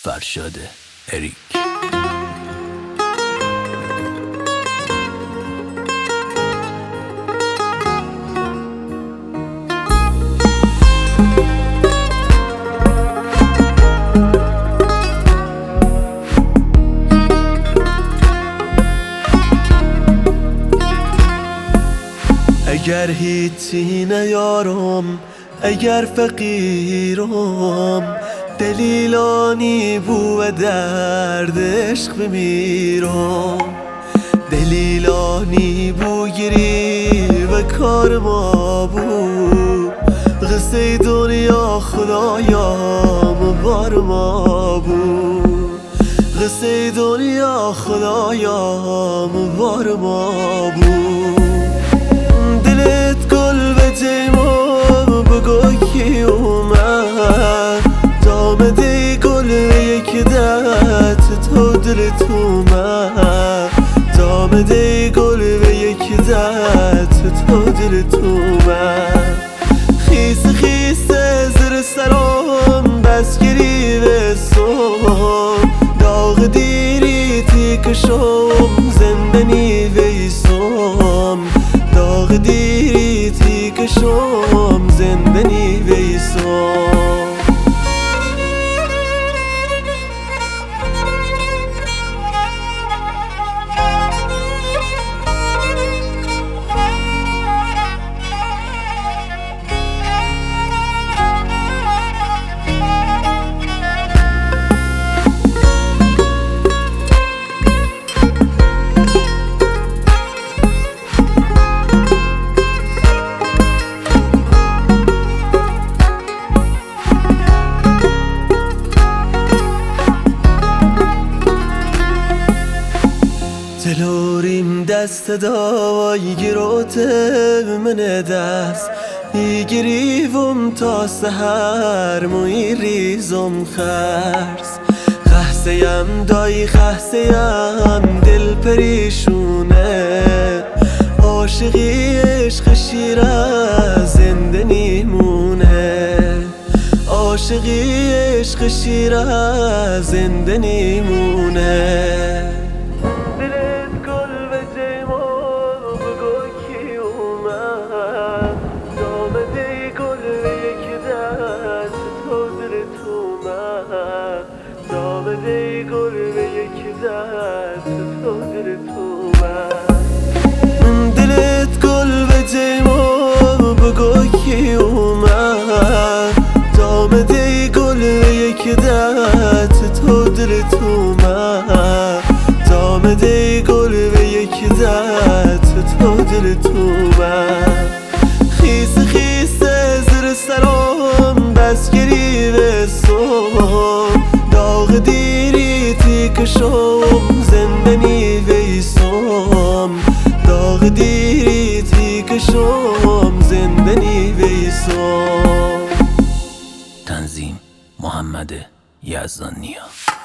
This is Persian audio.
فرشاد اریک. اگر هیچی نیارم، اگر فقیرم، دلیلانی بو و درد عشق بمیرم. دلیلانی بو گیری و کار ما بو، قصه دنیا خدایا مبار ما بو. قصه دنیا خدایا مبار ما بو. دلت گل به جیمو بگو کی اومد، دامده گل یک دست تو دلت اومد. دامده گل به یک دست تو دلت اومد. خیس خیس زر سرم بس گری به سوم، داغ دیری تیکشم زندنی ویسم. داغ دیری تیکشم زندنی ویسم. دلوریم دست دای گیروت من دست، ایگریوم تا سهر موی ریزم خرس. خحسیم دای خحسیم دل پریشونه، عاشقی عشق شیر زنده مونه. عاشقی عشق شیر زنده مونه. دامده گل به یک دست تو دلت اومد. دلت گل به جیمو بگو کی اومد، دامده گل به یک دست تو دلت اومد. دامده گل به یک دست تو دلت اومد. خیس خیس زر سرم بس گری به سوم، داغ دیری تیکشم زندنی ویسم. داغ دیری تیکشم زندنی ویسم. تنظیم محمد یزدانیا.